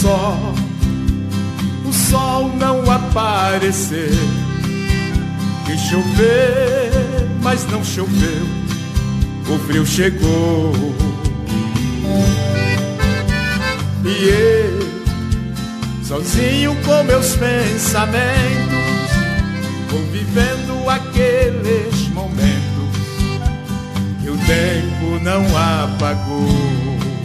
o sol não aparecer. Quis chover, mas não choveu, o frio chegou. E eu, sozinho com meus pensamentos, vou vivendo aqueles momentos que o tempo não apagou.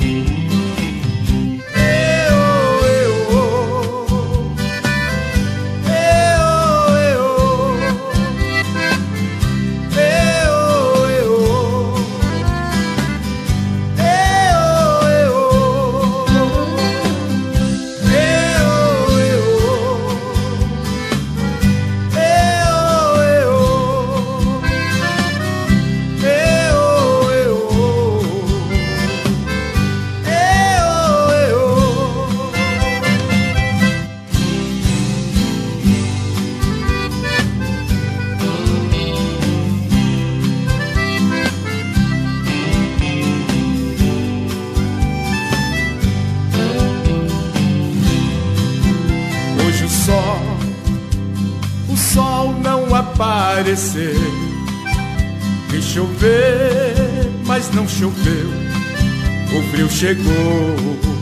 O sol não aparecer. Quis chover, mas não choveu, o frio chegou.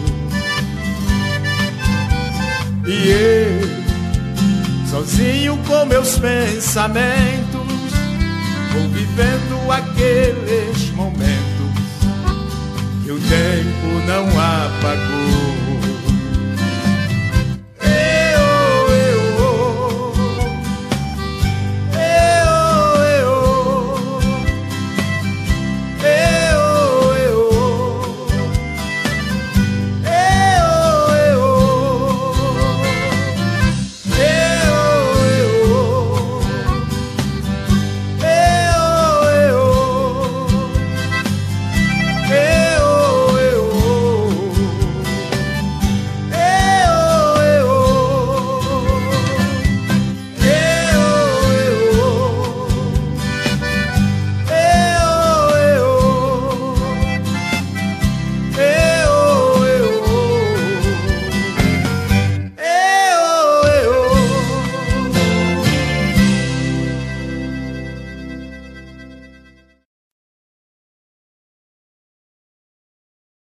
E eu, sozinho com meus pensamentos, vou vivendo aqueles momentos que o tempo não